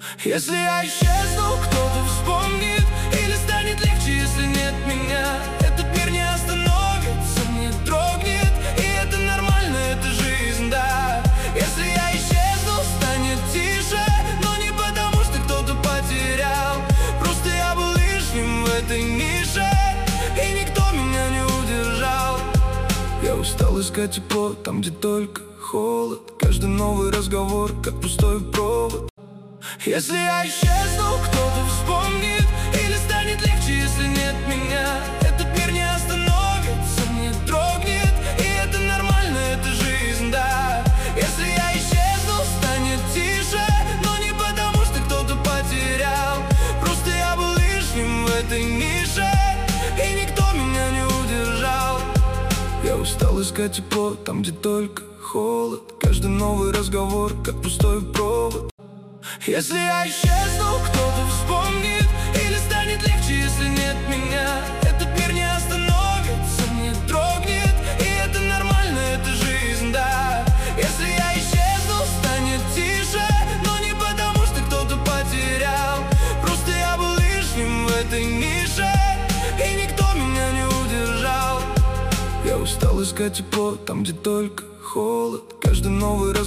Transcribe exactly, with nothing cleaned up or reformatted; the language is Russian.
Если я исчезну, кто-то вспомнит. Или станет легче, если нет меня. Этот мир не остановится, не дрогнет. И это нормально, это жизнь, да. Если я исчезну, станет тише. Но не потому, что кто-то потерял. Просто я был лишним в этой нише, и никто меня не удержал. Я устал искать тепло там, где только холод. Каждый новый разговор, как пустой провод. Если я исчезну, кто-то вспомнит. Или станет легче, если нет меня. Этот мир не остановится, не дрогнет. И это нормально, это жизнь, да. Если я исчезну, станет тише. Но не потому, что кто-то потерял. Просто я был лишним в этой нише, и никто меня не удержал. Я устал искать тепло там, где только холод. Каждый новый разговор, как пустой провод. Если я исчезну, кто-то вспомнит. Или станет легче, если нет меня. Этот мир не остановится, не дрогнет. И это нормально, это жизнь, да. Если я исчезну, станет тише. Но не потому, что кто-то потерял. Просто я был лишним в этой нише, и никто меня не удержал. Я устал искать тепло там, где только холод. Каждый новый раз